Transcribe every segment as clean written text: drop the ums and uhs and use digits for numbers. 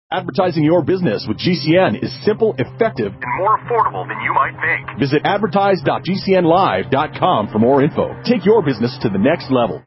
Advertising your business with GCN is simple, effective, and more affordable than you might think. Visit advertise.gcnlive.com for more info. Take your business to the next level.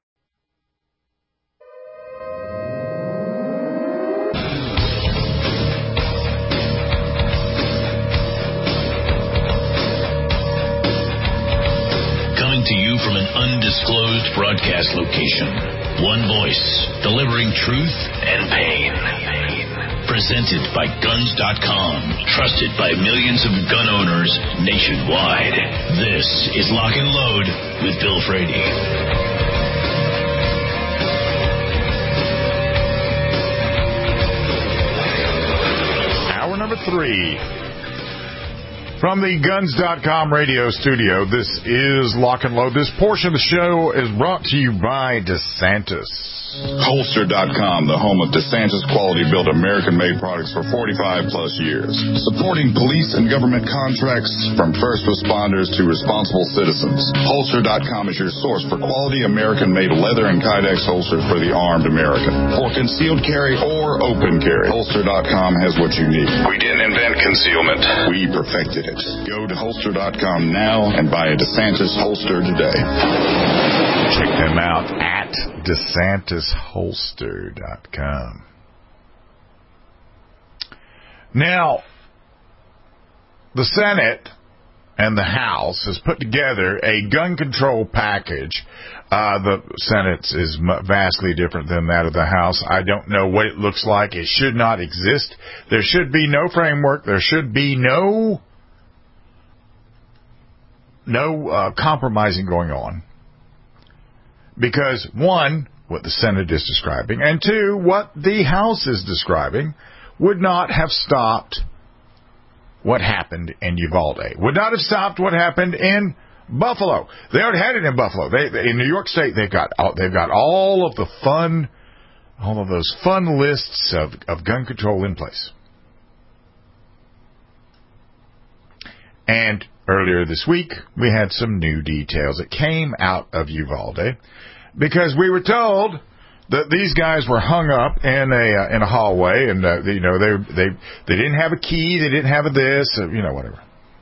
Coming to you from an undisclosed broadcast location. One voice, delivering truth and pain. Presented by Guns.com, trusted by millions of gun owners nationwide. This is Lock and Load with Bill Frady. Hour number 3. From the Guns.com radio studio, this is Lock and Load. This portion of the show is brought to you by DeSantis. Holster.com, the home of DeSantis quality-built American-made products for 45-plus years. Supporting police and government contracts from first responders to responsible citizens. Holster.com is your source for quality American-made leather and Kydex holsters for the armed American. For concealed carry or open carry, Holster.com has what you need. We didn't invent concealment. We perfected it. Go to Holster.com now and buy a DeSantis holster today. Check them out at DeSantisHolster.com. Now, the Senate and the House has put together a gun control package. The Senate is vastly different than that of the House. I don't know what it looks like. It should not exist. There should be no framework. There should be no compromising going on. Because, one, what the Senate is describing, and two, what the House is describing, would not have stopped what happened in Uvalde. Would not have stopped what happened in Buffalo. They already had it in Buffalo. In New York State, they've got all of those fun lists of gun control in place. And earlier this week, we had some new details that came out of Uvalde, because we were told that these guys were hung up in a hallway, and they didn't have a key, they didn't have a this, whatever.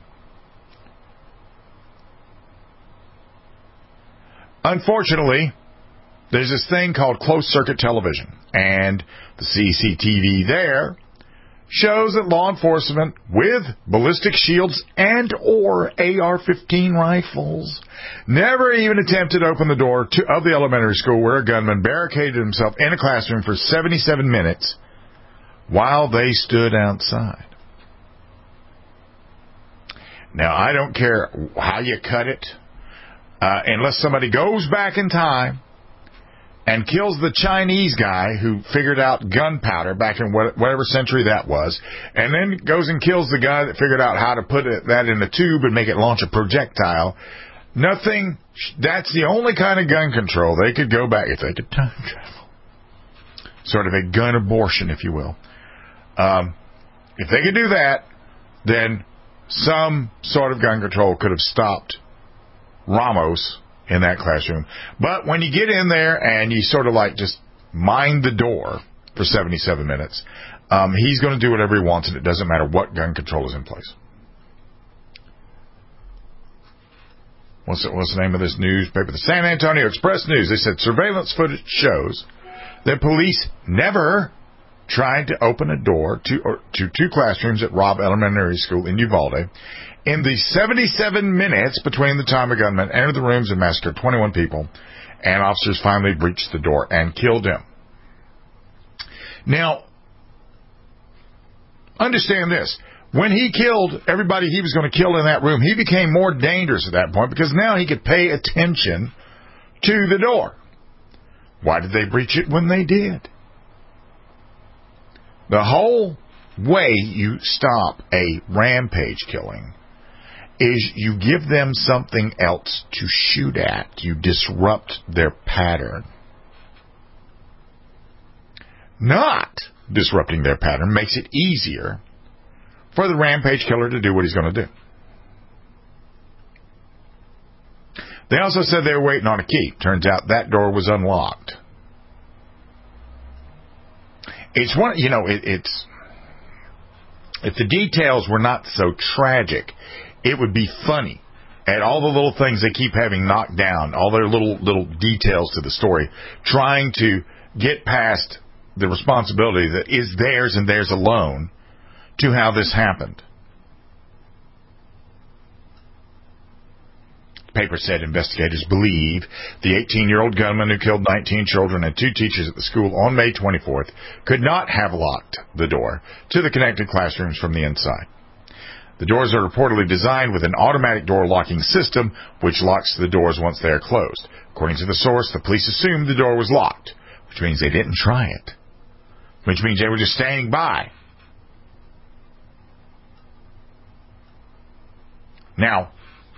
Unfortunately, there's this thing called closed circuit television, and the CCTV there shows that law enforcement with ballistic shields and or AR-15 rifles never even attempted to open the door of the elementary school where a gunman barricaded himself in a classroom for 77 minutes while they stood outside. Now, I don't care how you cut it, unless somebody goes back in time and kills the Chinese guy who figured out gunpowder back in whatever century that was, and then goes and kills the guy that figured out how to put that in a tube and make it launch a projectile. Nothing. That's the only kind of gun control they could go back if they could time travel. Sort of a gun abortion, if you will. If they could do that, then some sort of gun control could have stopped Ramos in that classroom. But when you get in there and you sort of just mind the door for 77 minutes, he's going to do whatever he wants, and it doesn't matter what gun control is in place. What's the name of this newspaper? The San Antonio Express News. They said surveillance footage shows that police never tried to open a door to two classrooms at Robb Elementary School in Uvalde in the 77 minutes between the time a gunman entered the rooms and massacred 21 people, and officers finally breached the door and killed him. Now, understand this. When he killed everybody he was going to kill in that room, he became more dangerous at that point because now he could pay attention to the door. Why did they breach it when they did? The whole way you stop a rampage killing is you give them something else to shoot at. You disrupt their pattern. Not disrupting their pattern makes it easier for the rampage killer to do what he's going to do. They also said they were waiting on a key. Turns out that door was unlocked. It's one, it's if the details were not so tragic, it would be funny. At all the little things they keep having knocked down, all their little details to the story, trying to get past the responsibility that is theirs and theirs alone to how this happened. The paper said investigators believe the 18-year-old gunman who killed 19 children and 2 teachers at the school on May 24th could not have locked the door to the connected classrooms from the inside. The doors are reportedly designed with an automatic door locking system, which locks the doors once they are closed. According to the source, the police assumed the door was locked, which means they didn't try it, which means they were just standing by. Now,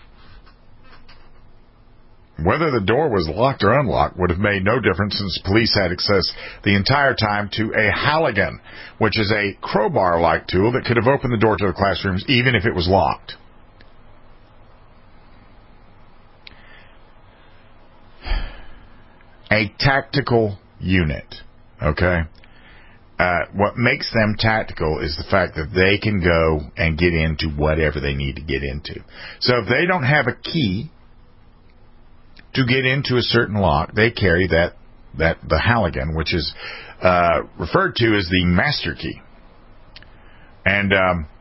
whether the door was locked or unlocked would have made no difference, since police had access the entire time to a Halligan, which is a crowbar-like tool that could have opened the door to the classrooms even if it was locked. A tactical unit, okay? What makes them tactical is the fact that they can go and get into whatever they need to get into. So if they don't have a key to get into a certain lock, they carry the Halligan, which is referred to as the master key. And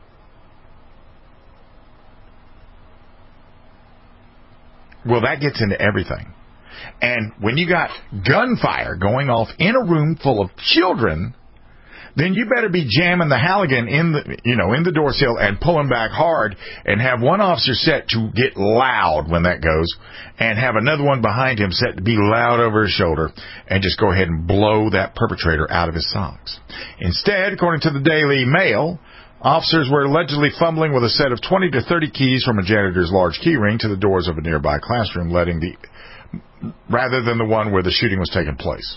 well, that gets into everything. And when you got gunfire going off in a room full of children, then you better be jamming the Halligan in the door sill and pulling back hard, and have one officer set to get loud when that goes, and have another one behind him set to be loud over his shoulder, and just go ahead and blow that perpetrator out of his socks. Instead, according to the Daily Mail, officers were allegedly fumbling with a set of 20 to 30 keys from a janitor's large key ring to the doors of a nearby classroom, rather than the one where the shooting was taking place.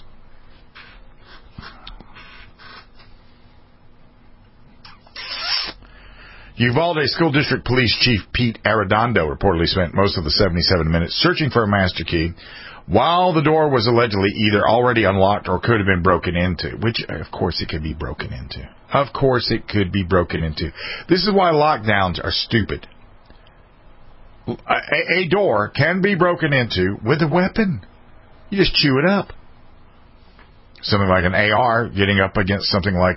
Uvalde School District Police Chief Pete Arredondo reportedly spent most of the 77 minutes searching for a master key, while the door was allegedly either already unlocked or could have been broken into, which, of course, it could be broken into. Of course it could be broken into. This is why lockdowns are stupid. A door can be broken into with a weapon. You just chew it up. Something like an AR getting up against something like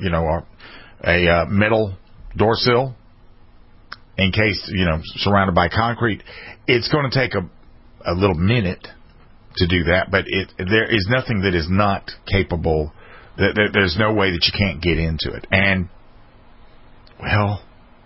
a metal door sill, in case, surrounded by concrete. It's going to take a little minute to do that, but there is nothing that is not capable. There's no way that you can't get into it. And, well,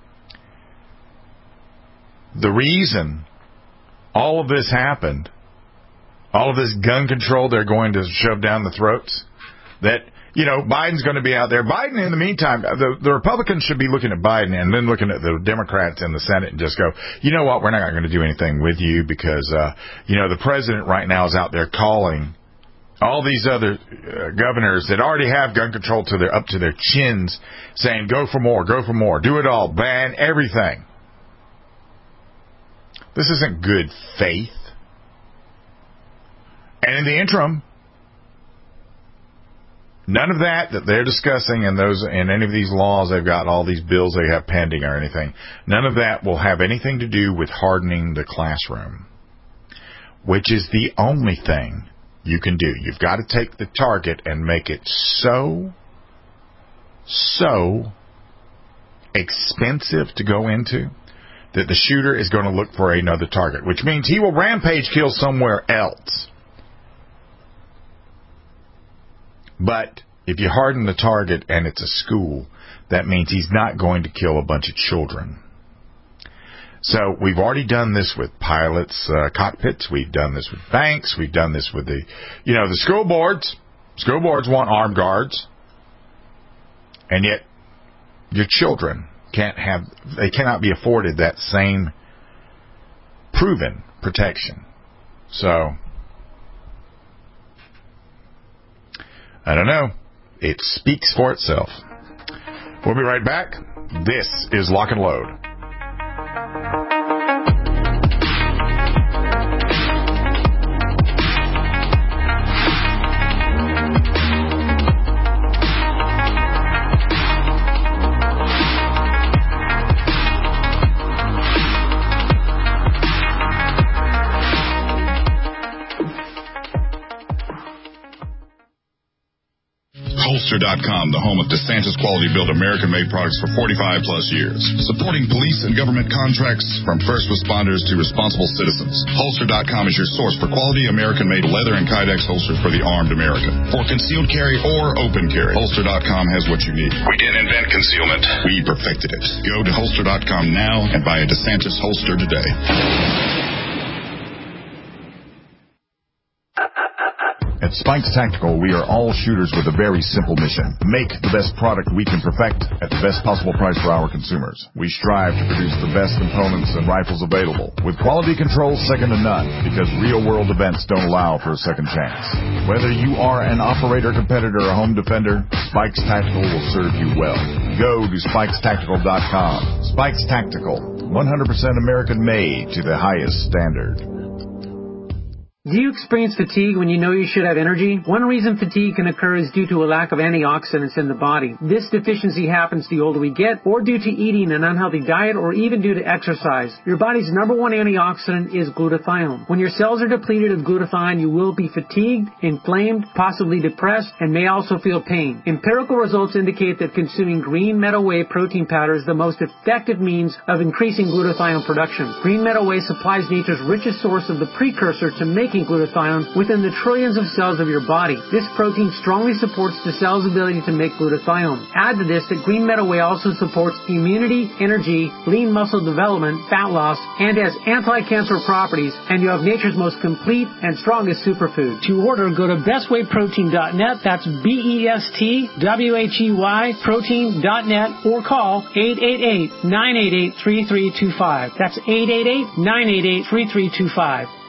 the reason all of this happened, all of this gun control they're going to shove down the throats, that Biden's going to be out there. Biden, in the meantime, the Republicans should be looking at Biden and then looking at the Democrats in the Senate and just go, you know what, we're not going to do anything with you because, the president right now is out there calling all these other governors that already have gun control up to their chins, saying, go for more, do it all, ban everything. This isn't good faith. And in the interim, none of that they're discussing in any of these laws they've got, all these bills they have pending or anything, none of that will have anything to do with hardening the classroom, which is the only thing you can do. You've got to take the target and make it so expensive to go into that the shooter is going to look for another target, which means he will rampage kill somewhere else. But if you harden the target and it's a school, that means he's not going to kill a bunch of children. So we've already done this with pilots' cockpits. We've done this with banks. We've done this with the school boards. School boards want armed guards. And yet your children cannot be afforded that same proven protection. So I don't know. It speaks for itself. We'll be right back. This is Lock and Load. Holster.com, the home of DeSantis quality-built American-made products for 45-plus years. Supporting police and government contracts from first responders to responsible citizens. Holster.com is your source for quality American-made leather and Kydex holsters for the armed American. For concealed carry or open carry, Holster.com has what you need. We didn't invent concealment. We perfected it. Go to Holster.com now and buy a DeSantis holster today. At Spikes Tactical, we are all shooters with a very simple mission. Make the best product we can perfect at the best possible price for our consumers. We strive to produce the best components and rifles available, with quality control second to none, because real-world events don't allow for a second chance. Whether you are an operator, competitor, or home defender, Spikes Tactical will serve you well. Go to SpikesTactical.com. Spikes Tactical, 100% American-made to the highest standard. Do you experience fatigue when you know you should have energy? One reason fatigue can occur is due to a lack of antioxidants in the body. This deficiency happens the older we get, or due to eating an unhealthy diet, or even due to exercise. Your body's number one antioxidant is glutathione. When your cells are depleted of glutathione, you will be fatigued, inflamed, possibly depressed, and may also feel pain. Empirical results indicate that consuming green meadow whey protein powder is the most effective means of increasing glutathione production. Green meadow whey supplies nature's richest source of the precursor to making glutathione within the trillions of cells of your body. This protein strongly supports the cell's ability to make glutathione. Add to this that green meadow whey also supports immunity, energy, lean muscle development, fat loss, and has anti-cancer properties, and you have nature's most complete and strongest superfood. To order, go to bestwayprotein.net, that's BESTWHEY protein.net, or call 888-988-3325. That's 888-988-3325.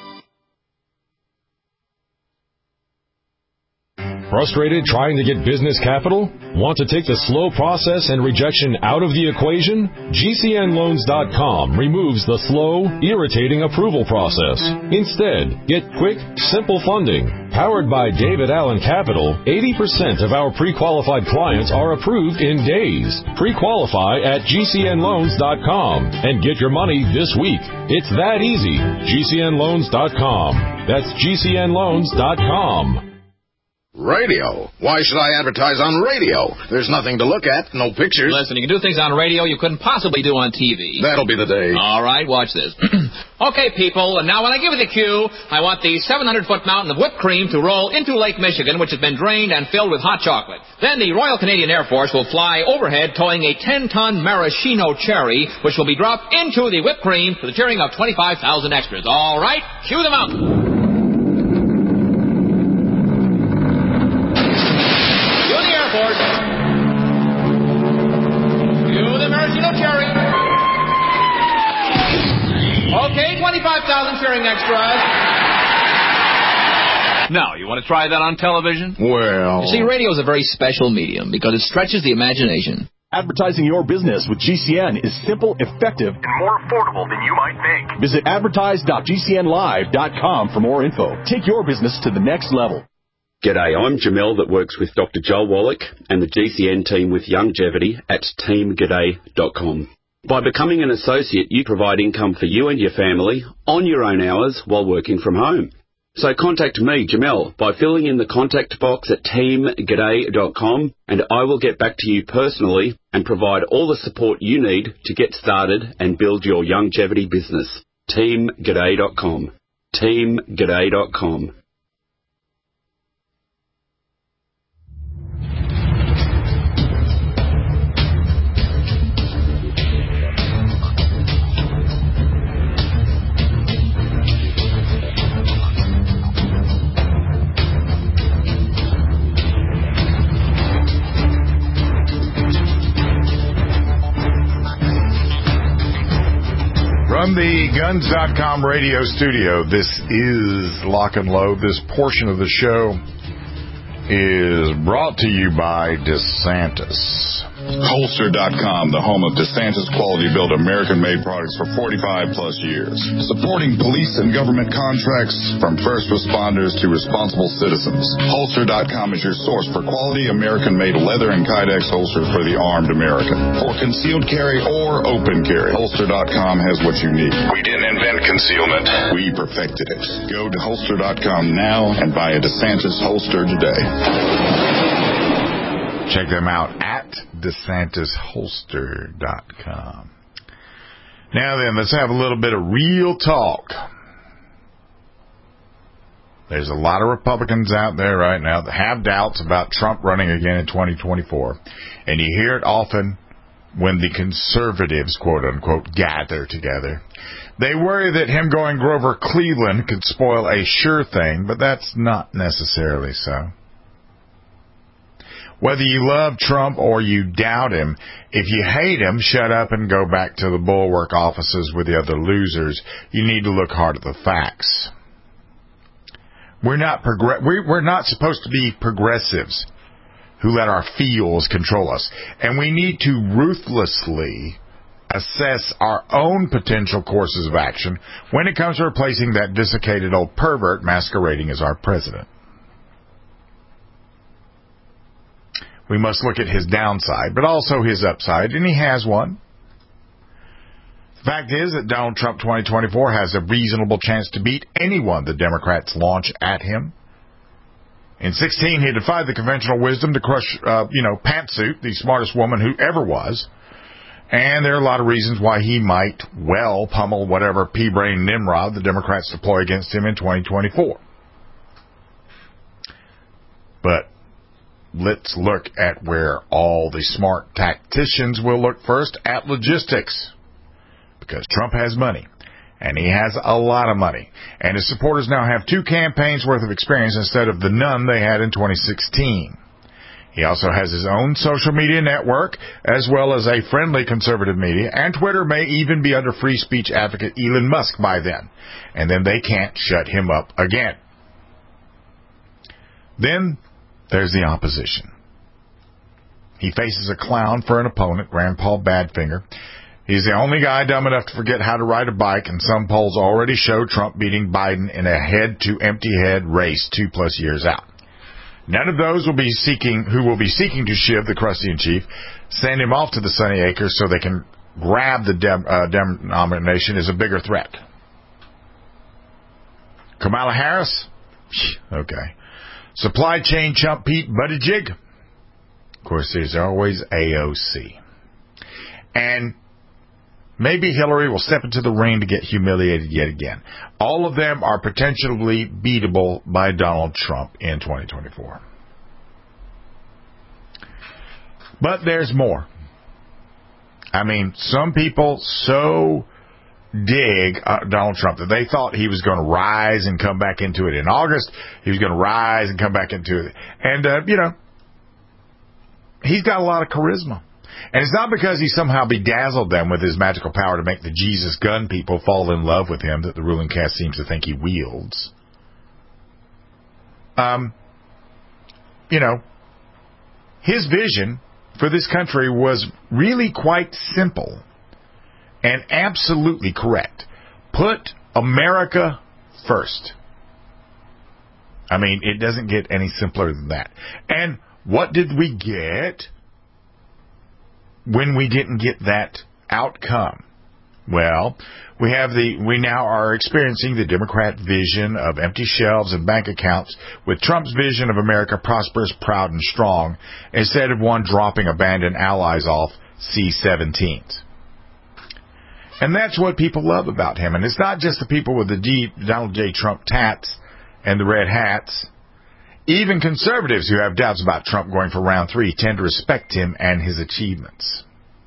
Frustrated trying to get business capital? Want to take the slow process and rejection out of the equation? GCNloans.com removes the slow, irritating approval process. Instead, get quick, simple funding. Powered by David Allen Capital, 80% of our pre-qualified clients are approved in days. Pre-qualify at GCNloans.com and get your money this week. It's that easy. GCNloans.com. That's GCNloans.com. Radio? Why should I advertise on radio? There's nothing to look at, no pictures. Listen, you can do things on radio you couldn't possibly do on TV. That'll be the day. All right, watch this. Okay, people, and now when I give you the cue, I want the 700-foot mountain of whipped cream to roll into Lake Michigan, which has been drained and filled with hot chocolate. Then the Royal Canadian Air Force will fly overhead towing a 10-ton maraschino cherry, which will be dropped into the whipped cream to the cheering of 25,000 extras. All right, cue the mountain. Okay, 25,000 cheering extras. Now, you want to try that on television? Well... You see, radio is a very special medium because it stretches the imagination. Advertising your business with GCN is simple, effective, and more affordable than you might think. Visit advertise.gcnlive.com for more info. Take your business to the next level. G'day, I'm Jamel that works with Dr. Joel Wallach and the GCN team with Longevity at teamg'day.com. By becoming an associate, you provide income for you and your family on your own hours while working from home. So contact me, Jamel, by filling in the contact box at teamg'day.com, and I will get back to you personally and provide all the support you need to get started and build your longevity business. teamg'day.com. teamg'day.com. From the Guns.com radio studio, this is Lock and Load. This portion of the show is brought to you by DeSantis. Holster.com, the home of DeSantis quality-built American-made products for 45-plus years. Supporting police and government contracts from first responders to responsible citizens. Holster.com is your source for quality American-made leather and Kydex holsters for the armed American. For concealed carry or open carry, Holster.com has what you need. We didn't invent concealment. We perfected it. Go to Holster.com now and buy a DeSantis holster today. Check them out at DeSantisHolster.com. Now then, let's have a little bit of real talk. There's a lot of Republicans out there right now that have doubts about Trump running again in 2024. And you hear it often when the conservatives, quote unquote, gather together. They worry that him going Grover Cleveland could spoil a sure thing, but that's not necessarily so. Whether you love Trump or you doubt him, if you hate him, shut up and go back to the bulwark offices with the other losers. You need to look hard at the facts. We're not supposed to be progressives who let our feels control us. And we need to ruthlessly assess our own potential courses of action when it comes to replacing that desiccated old pervert masquerading as our president. We must look at his downside, but also his upside, and he has one. The fact is that Donald Trump 2024 has a reasonable chance to beat anyone the Democrats launch at him. In 2016, he defied the conventional wisdom to crush, Pantsuit, the smartest woman who ever was. And there are a lot of reasons why he might well pummel whatever pea-brain Nimrod the Democrats deploy against him in 2024. But let's look at where all the smart tacticians will look first, at logistics. Because Trump has money, and he has a lot of money. And his supporters now have 2 campaigns worth of experience instead of the none they had in 2016. He also has his own social media network, as well as a friendly conservative media, and Twitter may even be under free speech advocate Elon Musk by then. And then they can't shut him up again. Then there's the opposition. He faces a clown for an opponent, Grandpa Badfinger. He's the only guy dumb enough to forget how to ride a bike, and some polls already show Trump beating Biden in a head-to-empty-head race 2+ years out. None of those who will be seeking to shiv the Crusty-in-Chief, send him off to the Sunny Acres so they can grab the Dem nomination is a bigger threat. Kamala Harris? Okay. Supply chain chump Pete Buttigieg? Of course, there's always AOC. And maybe Hillary will step into the ring to get humiliated yet again. All of them are potentially beatable by Donald Trump in 2024. But there's more. I mean, some people so dig Donald Trump that they thought he was going to rise and come back into it in August. He was going to rise and come back into it. And, he's got a lot of charisma. And it's not because he somehow bedazzled them with his magical power to make the Jesus gun people fall in love with him that the ruling caste seems to think he wields. His vision for this country was really quite simple and absolutely correct. Put America first. I mean, it doesn't get any simpler than that. And what did we get when we didn't get that outcome? Well, we now are experiencing the Democrat vision of empty shelves and bank accounts with Trump's vision of America prosperous, proud, and strong, instead of one dropping abandoned allies off C-17s. And that's what people love about him. And it's not just the people with the Donald J. Trump tats and the red hats. Even conservatives who have doubts about Trump going for round 3 tend to respect him and his achievements.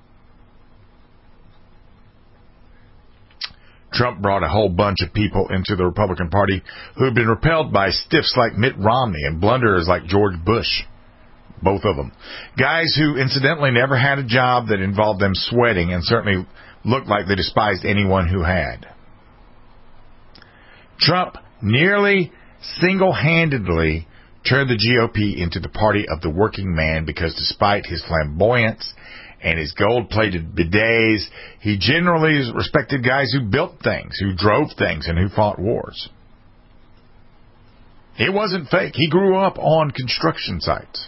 Trump brought a whole bunch of people into the Republican Party who had been repelled by stiffs like Mitt Romney and blunderers like George Bush. Both of them. Guys who, incidentally, never had a job that involved them sweating and certainly looked like they despised anyone who had. Trump nearly single-handedly turned the GOP into the party of the working man because despite his flamboyance and his gold-plated bidets, he generally respected guys who built things, who drove things, and who fought wars. It wasn't fake. He grew up on construction sites.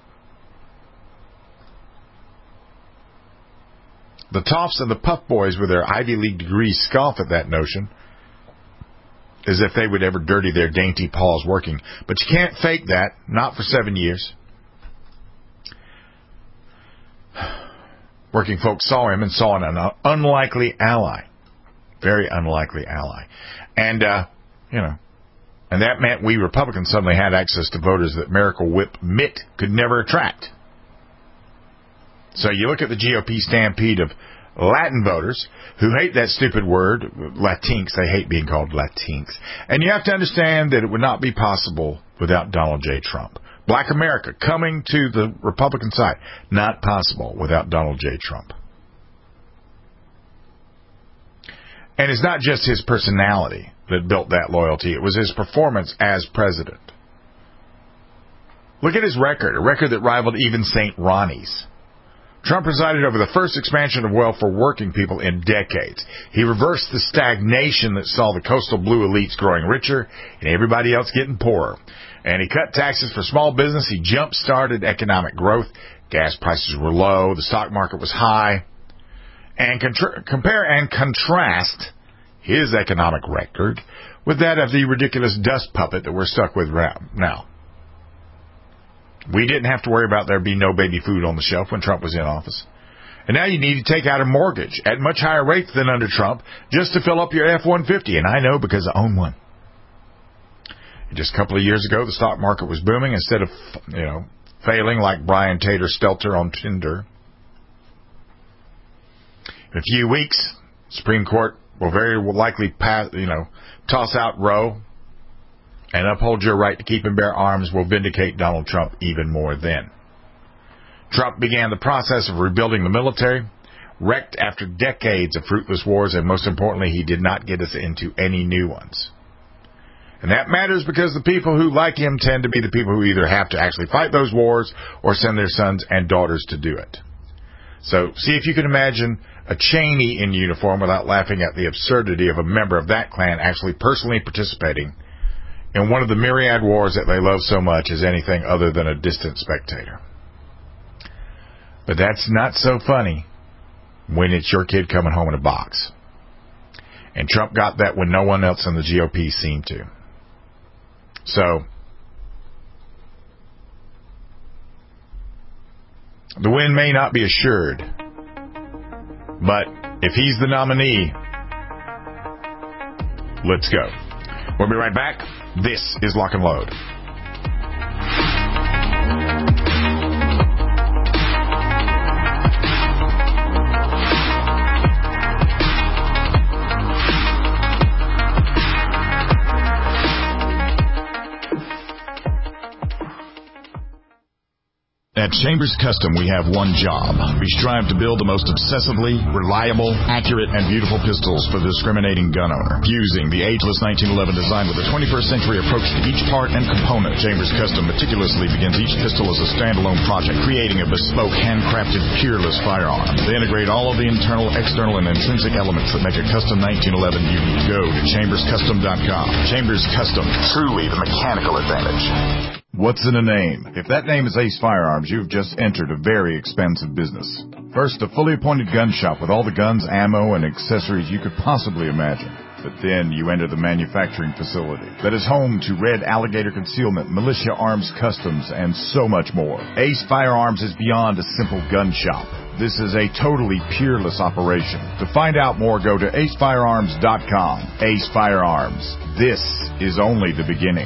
The toffs and the puff boys with their Ivy League degrees scoff at that notion, as if they would ever dirty their dainty paws working. But you can't fake that, not for 7 years. Working folks saw him and saw an unlikely ally. Very unlikely ally. And, and that meant we Republicans suddenly had access to voters that Miracle Whip Mitt could never attract. So you look at the GOP stampede of Latin voters who hate that stupid word, Latinx. They hate being called Latinx. And you have to understand that it would not be possible without Donald J. Trump. Black America coming to the Republican side, not possible without Donald J. Trump. And it's not just his personality that built that loyalty. It was his performance as president. Look at his record, a record that rivaled even St. Ronnie's. Trump presided over the first expansion of wealth for working people in decades. He reversed the stagnation that saw the coastal blue elites growing richer and everybody else getting poorer. And he cut taxes for small business. He jump-started economic growth. Gas prices were low. The stock market was high. And compare and contrast his economic record with that of the ridiculous dust puppet that we're stuck with now. We didn't have to worry about there being no baby food on the shelf when Trump was in office. And now you need to take out a mortgage at much higher rates than under Trump just to fill up your F-150. And I know because I own one. Just a couple of years ago, the stock market was booming instead of, failing like Brian Tater Stelter on Tinder. In a few weeks, Supreme Court will very likely toss out Roe and uphold your right to keep and bear arms will vindicate Donald Trump even more then. Trump began the process of rebuilding the military, wrecked after decades of fruitless wars, and most importantly, he did not get us into any new ones. And that matters because the people who like him tend to be the people who either have to actually fight those wars or send their sons and daughters to do it. So see if you can imagine a Cheney in uniform without laughing at the absurdity of a member of that clan actually personally participating in one of the myriad wars that they love so much as anything other than a distant spectator. But that's not so funny when it's your kid coming home in a box. And Trump got that when no one else in the GOP seemed to. So, the win may not be assured, but if he's the nominee, let's go. We'll be right back. This is Lock and Load. At Chambers Custom, we have one job. We strive to build the most obsessively reliable, accurate, and beautiful pistols for the discriminating gun owner. Fusing the ageless 1911 design with a 21st century approach to each part and component, Chambers Custom meticulously begins each pistol as a standalone project, creating a bespoke, handcrafted, peerless firearm. They integrate all of the internal, external, and intrinsic elements that make a custom 1911 unique. Go to chamberscustom.com. Chambers Custom, truly the mechanical advantage. What's in a name? If that name is Ace Firearms, you've just entered a very expensive business. First, a fully appointed gun shop with all the guns, ammo, and accessories you could possibly imagine. But then you enter the manufacturing facility that is home to Red Alligator Concealment, Militia Arms Customs, and so much more. Ace Firearms is beyond a simple gun shop. This is a totally peerless operation. To find out more, go to acefirearms.com. Ace Firearms. This is only the beginning.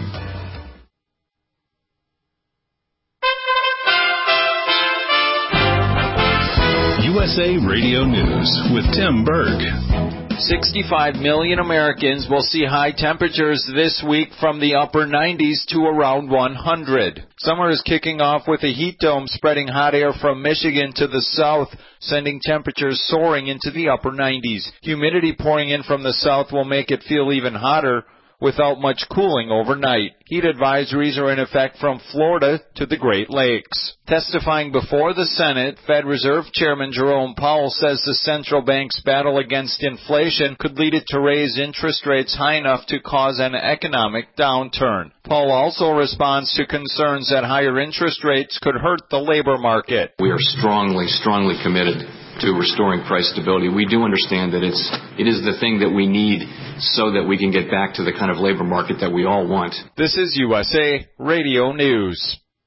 USA Radio News with Tim Berg. 65 million Americans will see high temperatures this week from the upper 90s to around 100. Summer is kicking off with a heat dome spreading hot air from Michigan to the south, sending temperatures soaring into the upper 90s. Humidity pouring in from the south will make it feel even hotter without much cooling overnight. Heat advisories are in effect from Florida to the Great Lakes. Testifying before the Senate, Fed Reserve Chairman Jerome Powell says the central bank's battle against inflation could lead it to raise interest rates high enough to cause an economic downturn. Powell also responds to concerns that higher interest rates could hurt the labor market. We are strongly committed to restoring price stability. We do understand that it is the thing that we need so that we can get back to the kind of labor market that we all want. This is USA Radio News.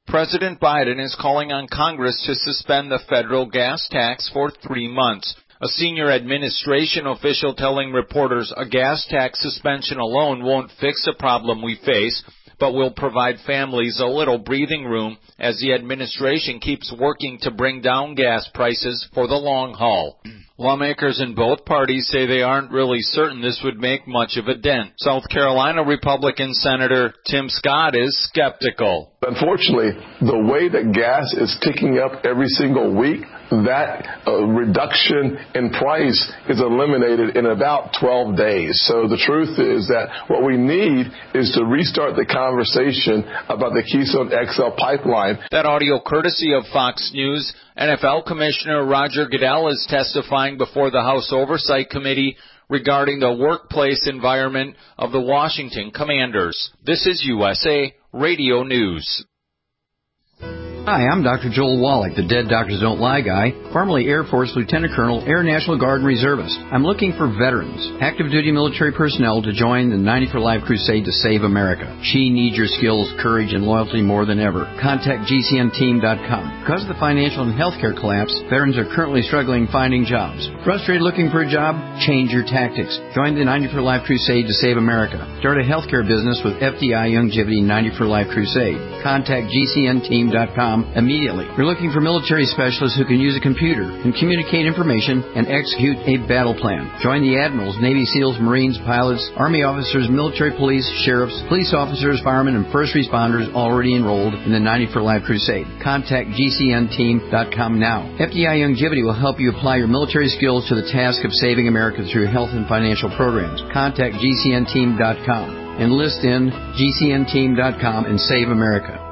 President Biden is calling on Congress to suspend the federal gas tax for 3 months. A senior administration official telling reporters a gas tax suspension alone won't fix the problem we face, but will provide families a little breathing room as the administration keeps working to bring down gas prices for the long haul. Lawmakers in both parties say they aren't really certain this would make much of a dent. South Carolina Republican Senator Tim Scott is skeptical. Unfortunately, the way that gas is ticking up every single week, that reduction in price is eliminated in about 12 days. So the truth is that what we need is to restart the conversation about the Keystone XL pipeline. That audio courtesy of Fox News. NFL Commissioner Roger Goodell is testifying before the House Oversight Committee regarding the workplace environment of the Washington Commanders. This is USA Radio News. Hi, I'm Dr. Joel Wallach, the Dead Doctors Don't Lie guy, formerly Air Force Lieutenant Colonel, Air National Guard and Reservist. I'm looking for veterans, active duty military personnel to join the 90 for Life crusade to save America. She needs your skills, courage, and loyalty more than ever. Contact GCNteam.com. Because of the financial and healthcare collapse, veterans are currently struggling finding jobs. Frustrated looking for a job? Change your tactics. Join the 90 for Life crusade to save America. Start a healthcare business with FDI Longevity 90 for Life crusade. Contact GCNteam.com immediately. We're looking for military specialists who can use a computer and communicate information and execute a battle plan. Join the admirals, Navy SEALs, Marines, pilots, Army officers, military police, sheriffs, police officers, firemen, and first responders already enrolled in the 90 for Life crusade. Contact GCNteam.com now. FDI Longevity will help you apply your military skills to the task of saving America through health and financial programs. Contact GCNteam.com. Enlist in GCNteam.com and save America.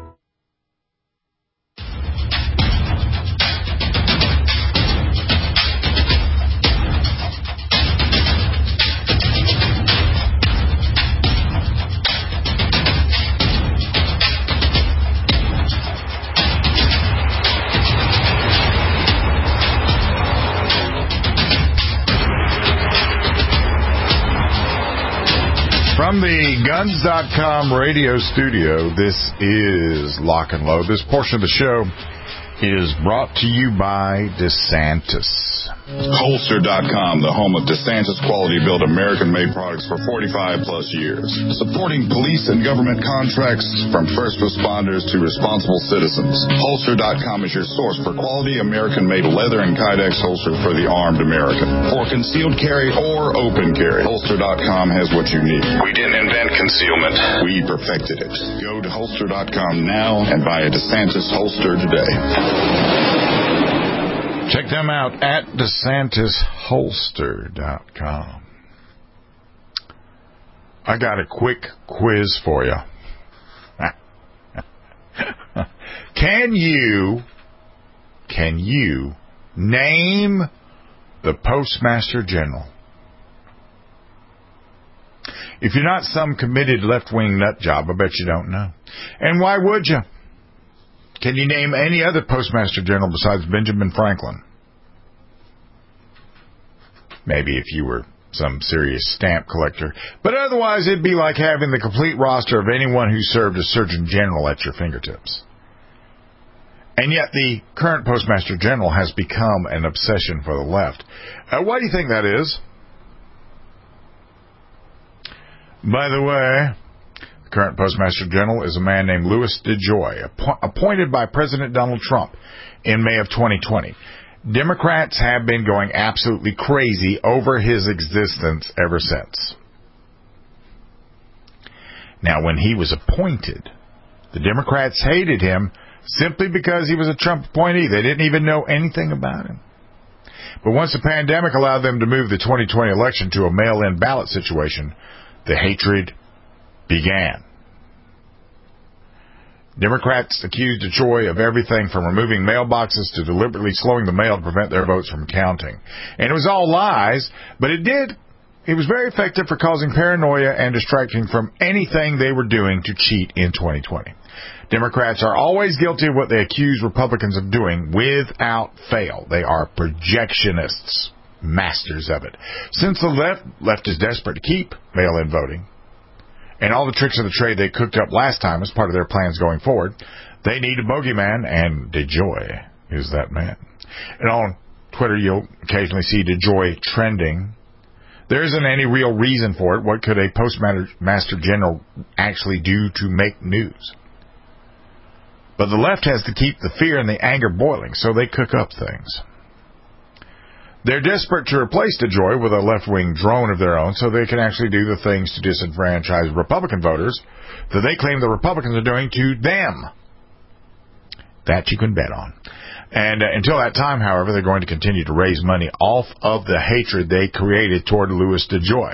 From the Guns.com radio studio, this is Lock and Load. This portion of the show is brought to you by DeSantis. Holster.com, the home of DeSantis quality-built American-made products for 45 plus years. Supporting police and government contracts from first responders to responsible citizens. Holster.com is your source for quality American-made leather and Kydex holster for the armed American. For concealed carry or open carry, Holster.com has what you need. We didn't invent concealment. We perfected it. Go to Holster.com now and buy a DeSantis holster today. Check them out at DeSantisHolster.com. I got a quick quiz for you. Can you name the Postmaster General? If you're not some committed left-wing nut job, I bet you don't know. And why would you? Can you name any other Postmaster General besides Benjamin Franklin? Maybe if you were some serious stamp collector. But otherwise, it'd be like having the complete roster of anyone who served as Surgeon General at your fingertips. And yet the current Postmaster General has become an obsession for the left. Why do you think that is? By the way, the current Postmaster General is a man named Louis DeJoy, appointed by President Donald Trump in May of 2020. Democrats have been going absolutely crazy over his existence ever since. Now, when he was appointed, the Democrats hated him simply because he was a Trump appointee. They didn't even know anything about him. But once the pandemic allowed them to move the 2020 election to a mail-in ballot situation, the hatred began. Democrats accused DeJoy of everything from removing mailboxes to deliberately slowing the mail to prevent their votes from counting. And it was all lies, but it was very effective for causing paranoia and distracting from anything they were doing to cheat in 2020. Democrats are always guilty of what they accuse Republicans of doing without fail. They are projectionists, masters of it. Since the left is desperate to keep mail-in voting, and all the tricks of the trade they cooked up last time as part of their plans going forward. They need a bogeyman, and DeJoy is that man. And on Twitter, you'll occasionally see DeJoy trending. There isn't any real reason for it. What could a Postmaster General actually do to make news? But the left has to keep the fear and the anger boiling, so they cook up things. They're desperate to replace DeJoy with a left-wing drone of their own so they can actually do the things to disenfranchise Republican voters that they claim the Republicans are doing to them. That you can bet on. And until that time, however, they're going to continue to raise money off of the hatred they created toward Louis DeJoy.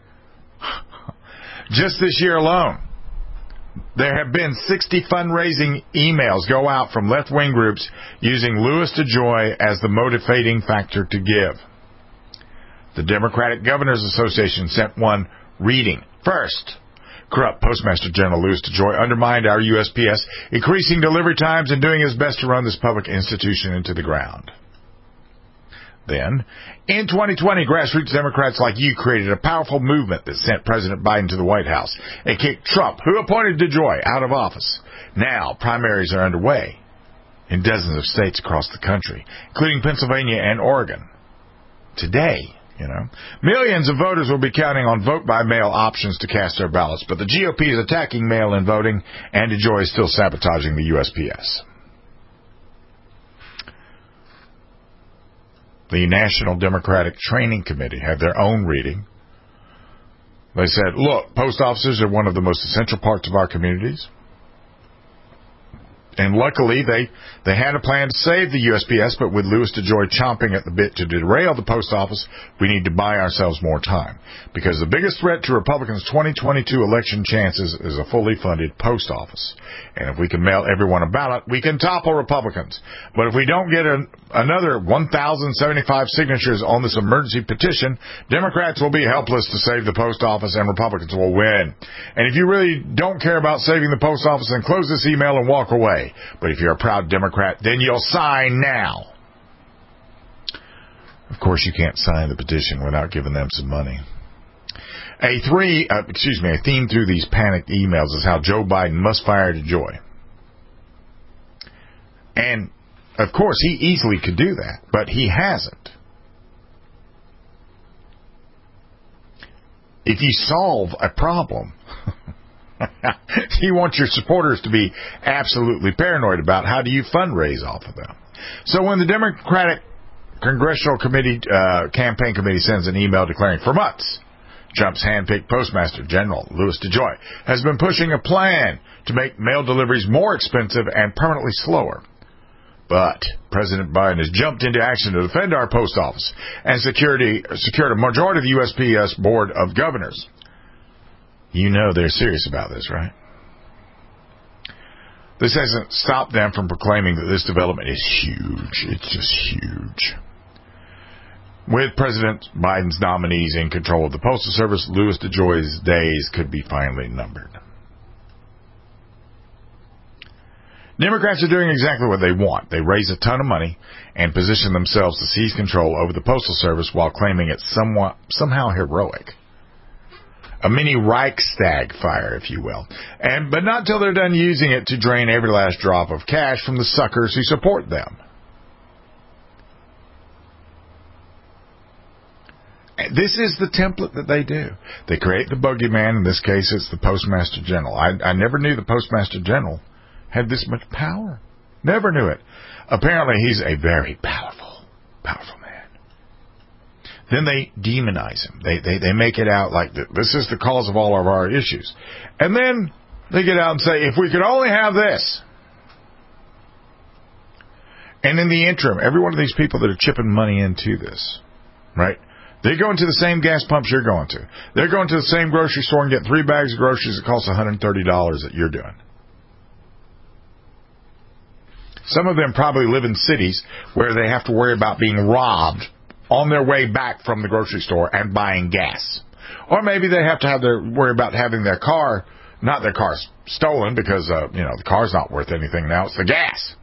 Just this year alone, there have been 60 fundraising emails go out from left-wing groups using Louis DeJoy as the motivating factor to give. The Democratic Governors Association sent one reading. First, corrupt Postmaster General Louis DeJoy undermined our USPS, increasing delivery times and doing his best to run this public institution into the ground. Then, in 2020, grassroots Democrats like you created a powerful movement that sent President Biden to the White House and kicked Trump, who appointed DeJoy, out of office. Now, primaries are underway in dozens of states across the country, including Pennsylvania and Oregon. Today, millions of voters will be counting on vote-by-mail options to cast their ballots, but the GOP is attacking mail-in voting, and DeJoy is still sabotaging the USPS. The National Democratic Training Committee had their own reading. They said, look, post offices are one of the most essential parts of our communities. And luckily, they had a plan to save the USPS, but with Louis DeJoy chomping at the bit to derail the post office, we need to buy ourselves more time. Because the biggest threat to Republicans' 2022 election chances is a fully funded post office. And if we can mail everyone a ballot, we can topple Republicans. But if we don't get another 1,075 signatures on this emergency petition, Democrats will be helpless to save the post office and Republicans will win. And if you really don't care about saving the post office, then close this email and walk away. But if you're a proud Democrat, then you'll sign now. Of course, you can't sign the petition without giving them some money. A theme through these panicked emails is how Joe Biden must fire DeJoy. And, of course, he easily could do that, but he hasn't. If you solve a problem, you want your supporters to be absolutely paranoid about how do you fundraise off of them. So when the Democratic Congressional Campaign Committee sends an email declaring for months, Trump's handpicked Postmaster General, Louis DeJoy, has been pushing a plan to make mail deliveries more expensive and permanently slower. But President Biden has jumped into action to defend our post office and secured a majority of the USPS Board of Governors. You know they're serious about this, right? This hasn't stopped them from proclaiming that this development is huge. It's just huge. With President Biden's nominees in control of the Postal Service, Louis DeJoy's days could be finally numbered. Democrats are doing exactly what they want. They raise a ton of money and position themselves to seize control over the Postal Service while claiming it's somehow heroic. A mini Reichstag fire, if you will. But not till they're done using it to drain every last drop of cash from the suckers who support them. This is the template that they do. They create the bogeyman. In this case, it's the Postmaster General. I never knew the Postmaster General had this much power. Never knew it. Apparently, he's a very powerful man. Then they demonize him. They make it out like this is the cause of all of our issues. And then they get out and say, if we could only have this. And in the interim, every one of these people that are chipping money into this, right? They're going to the same gas pumps you're going to. They're going to the same grocery store and get 3 bags of groceries that cost $130 that you're doing. Some of them probably live in cities where they have to worry about being robbed on their way back from the grocery store and buying gas. Or maybe they have to worry about having their car, not their car stolen because, the car's not worth anything now. It's the gas.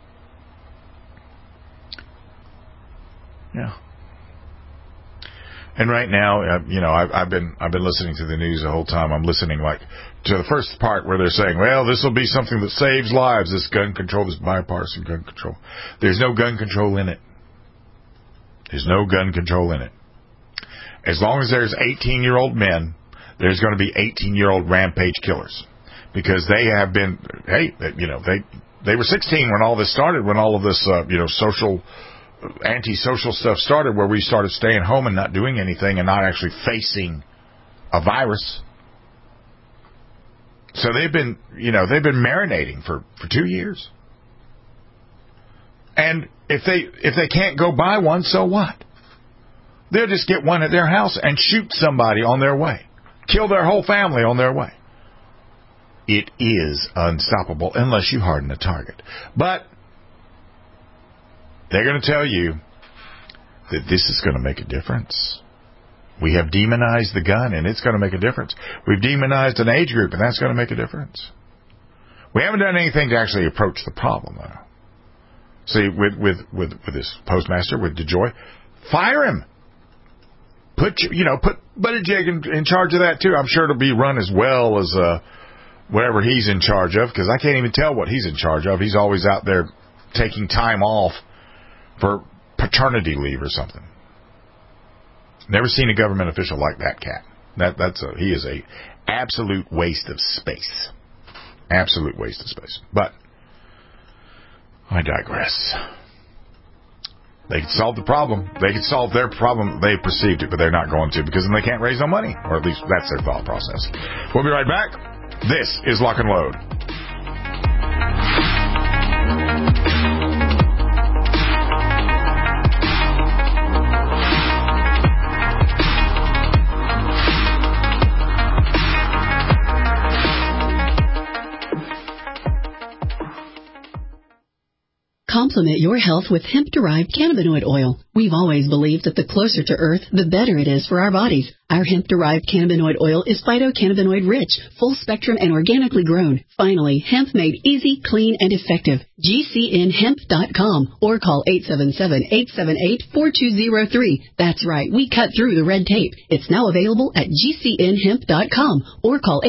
Yeah. And right now, I've been listening to the news the whole time. I'm listening like to the first part where they're saying, well, this will be something that saves lives, this gun control, this bipartisan gun control. There's no gun control in it. There's no gun control in it. As long as there's 18-year-old men, there's going to be 18-year-old rampage killers. Because they have been, they were 16 when all this started, when all of this, social, antisocial stuff started, where we started staying home and not doing anything and not actually facing a virus. So they've been marinating for 2 years. And if they can't go buy one, so what? They'll just get one at their house and shoot somebody on their way. Kill their whole family on their way. It is unstoppable unless you harden the target. But they're going to tell you that this is going to make a difference. We have demonized the gun, and it's going to make a difference. We've demonized an age group, and that's going to make a difference. We haven't done anything to actually approach the problem, though. See, with this postmaster, with DeJoy, fire him. Put Buttigieg in charge of that too. I'm sure it'll be run as well as whatever he's in charge of, because I can't even tell what he's in charge of. He's always out there taking time off for paternity leave or something. Never seen a government official like that cat. He is a absolute waste of space. Absolute waste of space. But I digress. They could solve the problem. They could solve their problem. They perceived it, but they're not going to, because then they can't raise no money. Or at least that's their thought process. We'll be right back. This is Lock and Load. Complement your health with hemp-derived cannabinoid oil. We've always believed that the closer to Earth, the better it is for our bodies. Our hemp-derived cannabinoid oil is phytocannabinoid-rich, full-spectrum, and organically grown. Finally, hemp made easy, clean, and effective. GCNhemp.com or call 877-878-4203. That's right, we cut through the red tape. It's now available at GCNhemp.com or call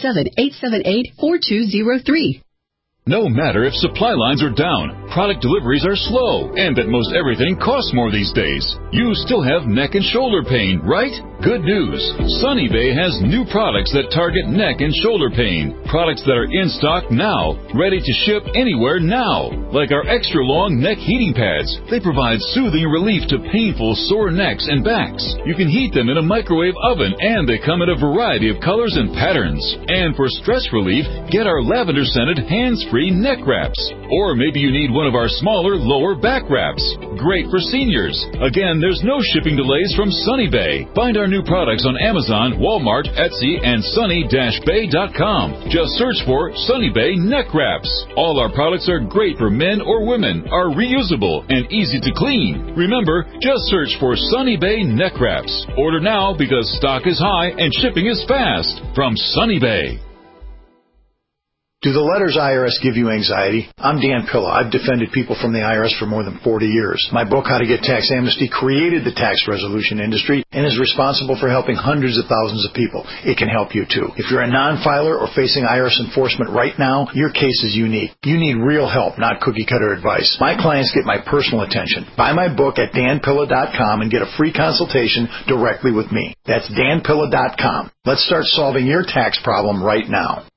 877-878-4203. No matter if supply lines are down, product deliveries are slow, and that most everything costs more these days, you still have neck and shoulder pain, right? Good news. Sunny Bay has new products that target neck and shoulder pain. Products that are in stock now, ready to ship anywhere now. Like our extra long neck heating pads. They provide soothing relief to painful sore necks and backs. You can heat them in a microwave oven, and they come in a variety of colors and patterns. And for stress relief, get our lavender scented hands-free neck wraps. Or maybe you need one of our smaller lower back wraps. Great for seniors. Again, there's no shipping delays from Sunny Bay. Find our new products on Amazon, Walmart, Etsy, and sunny-bay.com. Just search for Sunny Bay neck wraps. All our products are great for men or women, are reusable, and easy to clean. Remember, just search for Sunny Bay neck wraps. Order now because stock is high and shipping is fast. From Sunny Bay. Do the letters IRS give you anxiety? I'm Dan Pilla. I've defended people from the IRS for more than 40 years. My book, How to Get Tax Amnesty, created the tax resolution industry and is responsible for helping hundreds of thousands of people. It can help you too. If you're a non-filer or facing IRS enforcement right now, your case is unique. You need real help, not cookie-cutter advice. My clients get my personal attention. Buy my book at danpilla.com and get a free consultation directly with me. That's danpilla.com. Let's start solving your tax problem right now.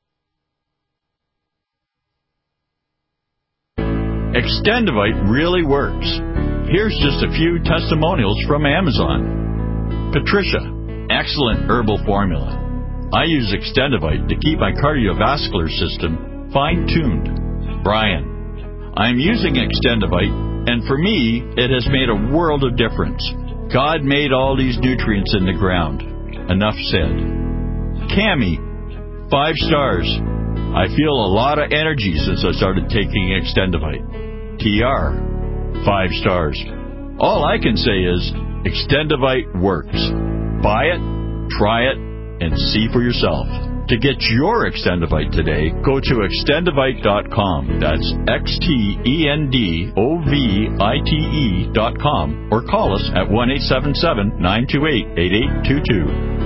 Extendivite really works. Here's just a few testimonials from Amazon. Patricia, excellent herbal formula. I use Extendivite to keep my cardiovascular system fine-tuned. Brian, I'm using Extendivite, and for me, it has made a world of difference. God made all these nutrients in the ground. Enough said. Cammie, 5 stars. I feel a lot of energy since I started taking Extendivite. TR, 5 stars. All I can say is, Extendivite works. Buy it, try it, and see for yourself. To get your Extendovite today, go to extendovite.com. That's XTENDOVITE.com or call us at 1-877-928-8822.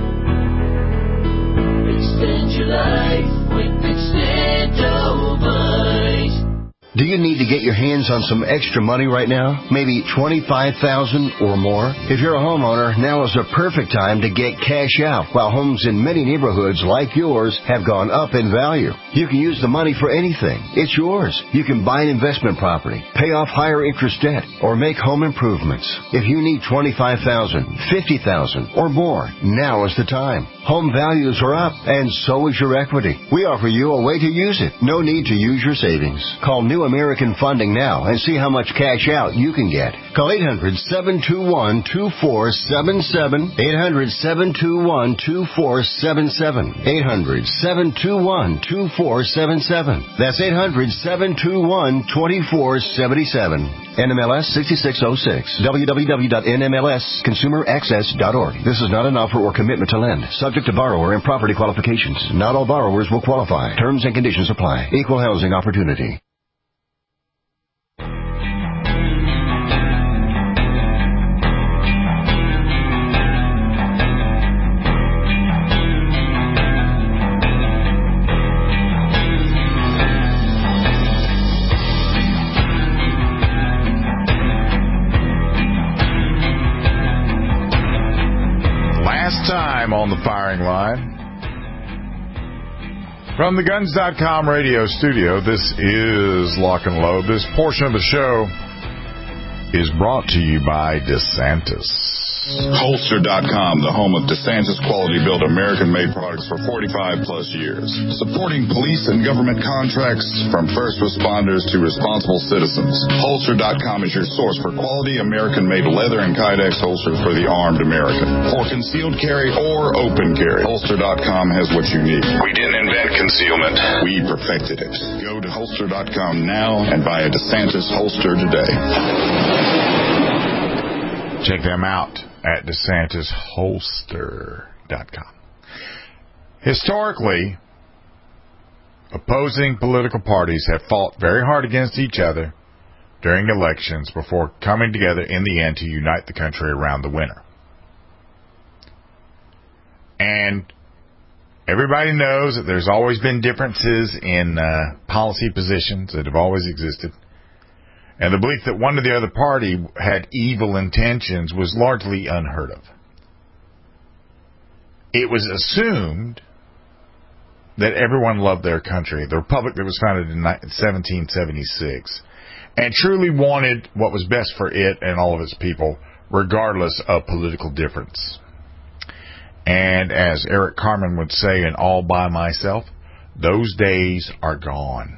Extend your life with Extendovite. Do you need to get your hands on some extra money right now? Maybe $25,000 or more? If you're a homeowner, now is the perfect time to get cash out while homes in many neighborhoods like yours have gone up in value. You can use the money for anything. It's yours. You can buy an investment property, pay off higher interest debt, or make home improvements. If you need $25,000, $50,000, or more, now is the time. Home values are up, and so is your equity. We offer you a way to use it. No need to use your savings. Call New American Funding now and see how much cash out you can get. Call 800-721-2477. 800-721-2477. 800-721-2477. That's 800-721-2477. NMLS 6606. www.nmlsconsumeraccess.org. This is not an offer or commitment to lend. Subject to borrower and property qualifications. Not all borrowers will qualify. Terms and conditions apply. Equal housing opportunity. Time on the firing line. From the Guns.com radio studio, this is Lock and Load. This portion of the show is brought to you by DeSantis. Holster.com, the home of DeSantis quality-built American-made products for 45-plus years. Supporting police and government contracts from first responders to responsible citizens. Holster.com is your source for quality American-made leather and Kydex holsters for the armed American. For concealed carry or open carry, Holster.com has what you need. We didn't invent concealment. We perfected it. Go to Holster.com now and buy a DeSantis holster today. Check them out at DeSantisHolster.com. Historically, opposing political parties have fought very hard against each other during elections before coming together in the end to unite the country around the winner. And everybody knows that there's always been differences in policy positions that have always existed. And the belief that one or the other party had evil intentions was largely unheard of. It was assumed that everyone loved their country, the republic that was founded in 1776, and truly wanted what was best for it and all of its people, regardless of political difference. And as Eric Carmen would say in All By Myself, those days are gone.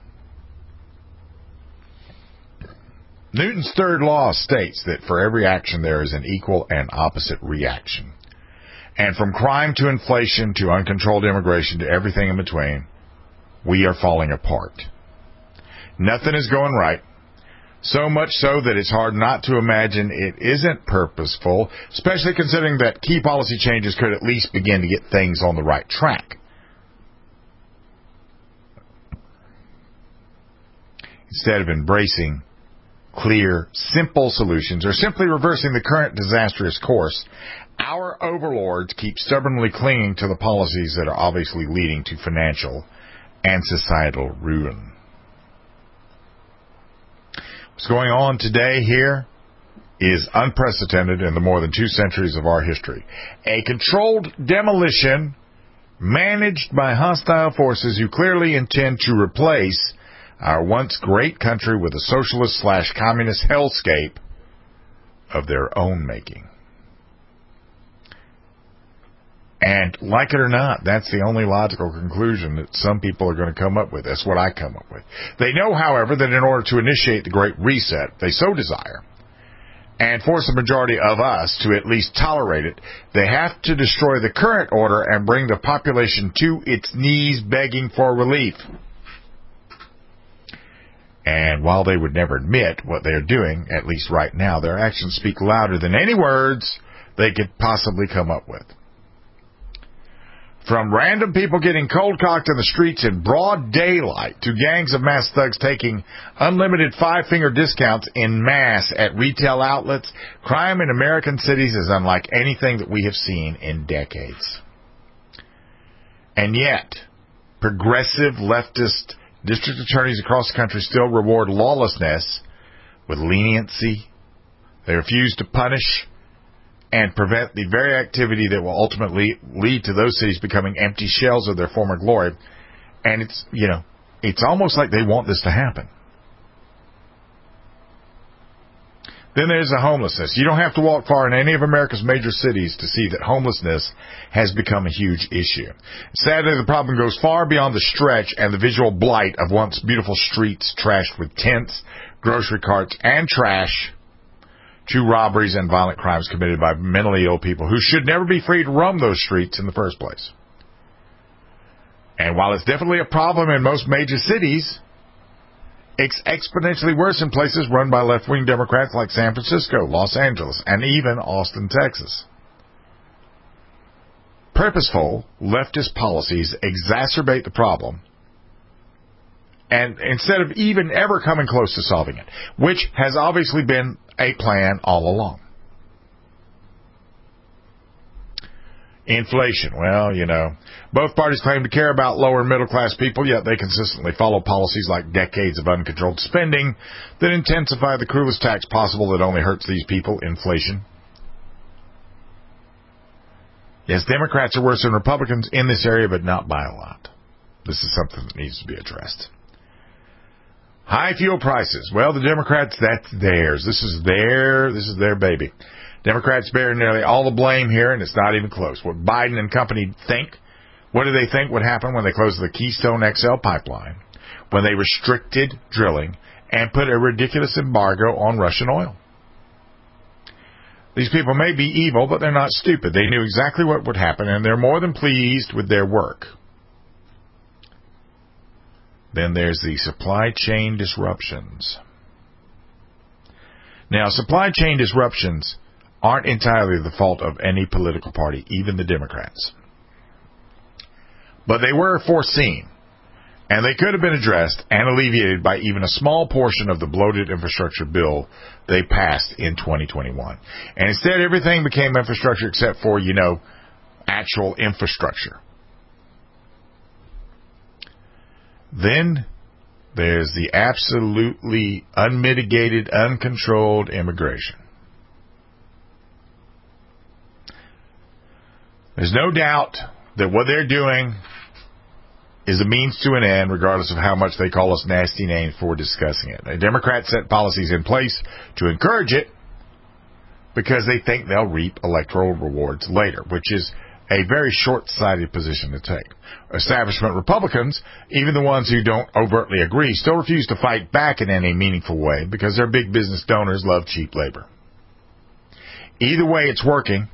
Newton's third law states that for every action there is an equal and opposite reaction. And from crime to inflation to uncontrolled immigration to everything in between, we are falling apart. Nothing is going right. So much so that it's hard not to imagine it isn't purposeful, especially considering that key policy changes could at least begin to get things on the right track. Instead of embracing clear, simple solutions or simply reversing the current disastrous course, our overlords keep stubbornly clinging to the policies that are obviously leading to financial and societal ruin. What's going on today here is unprecedented in the more than 2 centuries of our history. A controlled demolition managed by hostile forces who clearly intend to replace our once great country with a socialist/communist hellscape of their own making. And like it or not, that's the only logical conclusion that some people are going to come up with. That's what I come up with. They know, however, that in order to initiate the Great Reset, if they so desire, and force the majority of us to at least tolerate it, they have to destroy the current order and bring the population to its knees begging for relief. And while they would never admit what they are doing, at least right now, their actions speak louder than any words they could possibly come up with. From random people getting cold-cocked in the streets in broad daylight to gangs of masked thugs taking unlimited five-finger discounts in mass at retail outlets, crime in American cities is unlike anything that we have seen in decades. And yet, progressive leftist district attorneys across the country still reward lawlessness with leniency. They refuse to punish and prevent the very activity that will ultimately lead to those cities becoming empty shells of their former glory. And it's almost like they want this to happen. Then there's the homelessness. You don't have to walk far in any of America's major cities to see that homelessness has become a huge issue. Sadly, the problem goes far beyond the stretch and the visual blight of once beautiful streets trashed with tents, grocery carts, and trash, to robberies and violent crimes committed by mentally ill people who should never be free to roam those streets in the first place. And while it's definitely a problem in most major cities, it's exponentially worse in places run by left-wing Democrats like San Francisco, Los Angeles, and even Austin, Texas. Purposeful leftist policies exacerbate the problem, and instead of even ever coming close to solving it, which has obviously been a plan all along. Inflation. Well, both parties claim to care about lower and middle class people, yet they consistently follow policies like decades of uncontrolled spending that intensify the cruelest tax possible that only hurts these people, inflation. Yes, Democrats are worse than Republicans in this area, but not by a lot. This is something that needs to be addressed. High fuel prices. Well, the Democrats, that's theirs. This is their baby. Democrats bear nearly all the blame here, and it's not even close. What Biden and company think, what do they think would happen when they closed the Keystone XL pipeline, when they restricted drilling and put a ridiculous embargo on Russian oil? These people may be evil, but they're not stupid. They knew exactly what would happen, and they're more than pleased with their work. Then there's the supply chain disruptions. Now, supply chain disruptions aren't entirely the fault of any political party, even the Democrats. But they were foreseen, and they could have been addressed and alleviated by even a small portion of the bloated infrastructure bill they passed in 2021. And instead, everything became infrastructure except for, actual infrastructure. Then there's the absolutely unmitigated, uncontrolled immigration. There's no doubt that what they're doing is a means to an end, regardless of how much they call us nasty names for discussing it. The Democrats set policies in place to encourage it because they think they'll reap electoral rewards later, which is a very short-sighted position to take. Establishment Republicans, even the ones who don't overtly agree, still refuse to fight back in any meaningful way because their big business donors love cheap labor. Either way, it's working.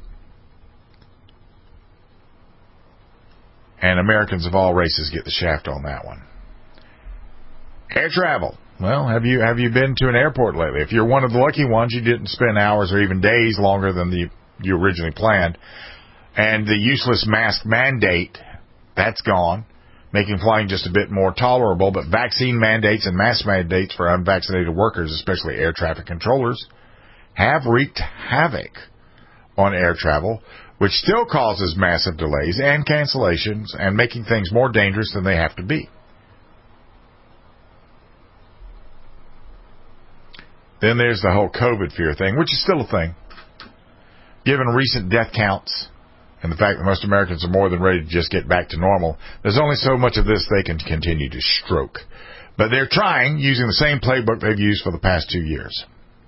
And Americans of all races get the shaft on that one. Air travel. Well, have you been to an airport lately? If you're one of the lucky ones, you didn't spend hours or even days longer than you originally planned. And the useless mask mandate, that's gone, making flying just a bit more tolerable. But vaccine mandates and mask mandates for unvaccinated workers, especially air traffic controllers, have wreaked havoc on air travel, which still causes massive delays and cancellations and making things more dangerous than they have to be. Then there's the whole COVID fear thing, which is still a thing. Given recent death counts and the fact that most Americans are more than ready to just get back to normal, there's only so much of this they can continue to stroke. But they're trying, using the same playbook they've used for the past 2 years.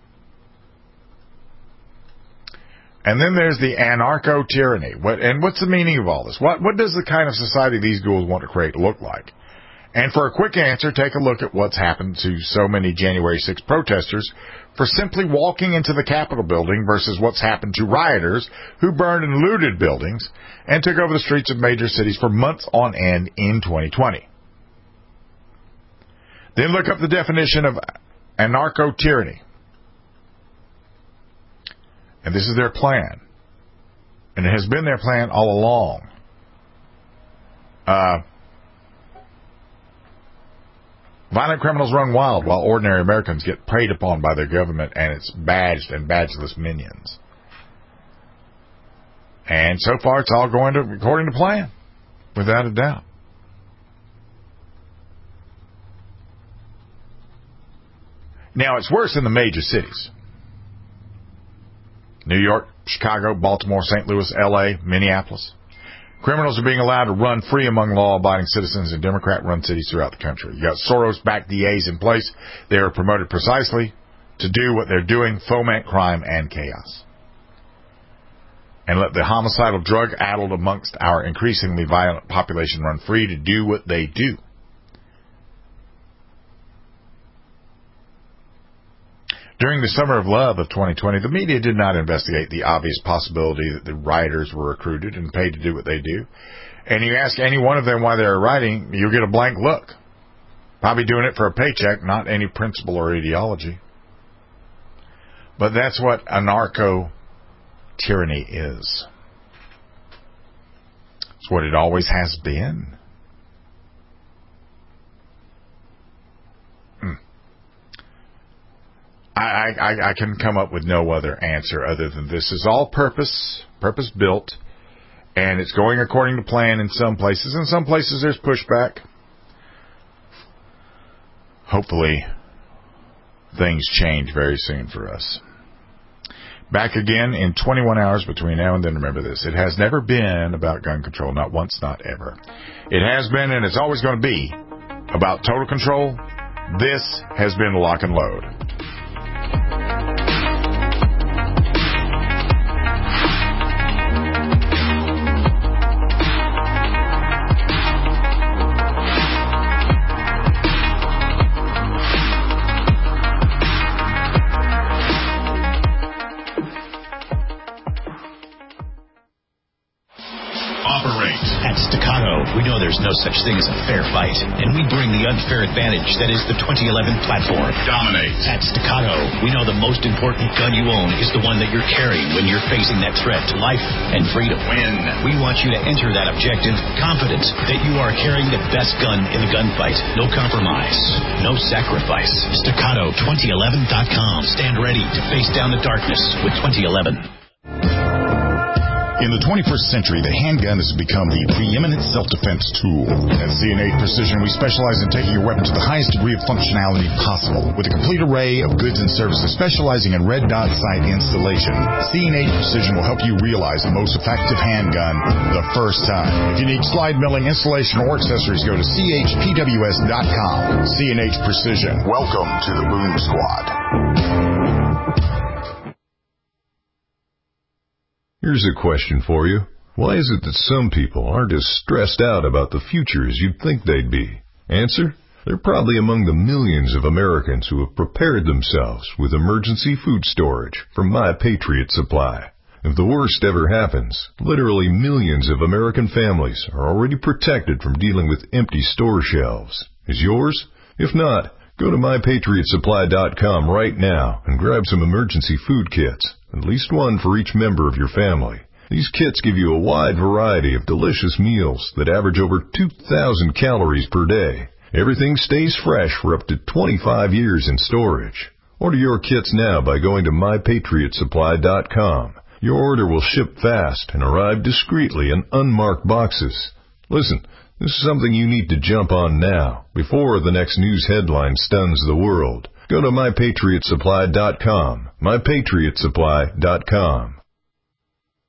And then there's the anarcho-tyranny. What's the meaning of all this? What does the kind of society these ghouls want to create look like? And for a quick answer, take a look at what's happened to so many January 6th protesters for simply walking into the Capitol building versus what's happened to rioters who burned and looted buildings and took over the streets of major cities for months on end in 2020. Then look up the definition of anarcho-tyranny. And this is their plan. And it has been their plan all along. Violent criminals run wild while ordinary Americans get preyed upon by their government and its badged and badgeless minions. And so far, it's all going according to plan, without a doubt. Now, it's worse in the major cities. New York, Chicago, Baltimore, St. Louis, L.A., Minneapolis. Criminals are being allowed to run free among law-abiding citizens in Democrat-run cities throughout the country. You got Soros-backed DAs in place. They are promoted precisely to do what they're doing, foment crime and chaos. And let the homicidal drug-addled amongst our increasingly violent population run free to do what they do. During the summer of love of 2020, the media did not investigate the obvious possibility that the rioters were recruited and paid to do what they do. And you ask any one of them why they're rioting, you'll get a blank look. Probably doing it for a paycheck, not any principle or ideology. But that's what anarcho-tyranny is. It's what it always has been. I can come up with no other answer other than this is all purpose-built, and it's going according to plan in some places. In some places, there's pushback. Hopefully, things change very soon for us. Back again in 21 hours between now and then. Remember this. It has never been about gun control. Not once, not ever. It has been, and it's always going to be, about total control. This has been Lock and Load. At Staccato, we know there's no such thing as a fair fight, and we bring the unfair advantage that is the 2011 platform. Dominate. At Staccato, we know the most important gun you own is the one that you're carrying when you're facing that threat to life and freedom. Win. We want you to enter that objective confident that you are carrying the best gun in the gunfight. No compromise, no sacrifice. Staccato2011.com. Stand ready to face down the darkness with 2011. In the 21st century, the handgun has become the preeminent self-defense tool. At C&H Precision, we specialize in taking your weapon to the highest degree of functionality possible. With a complete array of goods and services specializing in red dot sight installation, C&H Precision will help you realize the most effective handgun the first time. If you need slide milling, installation, or accessories, go to chpws.com. C&H Precision. Welcome to the Boom Squad. Here's a question for you. Why is it that some people aren't as stressed out about the future as you'd think they'd be? Answer? They're probably among the millions of Americans who have prepared themselves with emergency food storage from My Patriot Supply. If the worst ever happens, literally millions of American families are already protected from dealing with empty store shelves. Is yours? If not, go to MyPatriotSupply.com right now and grab some emergency food kits, at least one for each member of your family. These kits give you a wide variety of delicious meals that average over 2,000 calories per day. Everything stays fresh for up to 25 years in storage. Order your kits now by going to MyPatriotSupply.com. Your order will ship fast and arrive discreetly in unmarked boxes. Listen, this is something you need to jump on now, before the next news headline stuns the world. Go to MyPatriotSupply.com. MyPatriotSupply.com.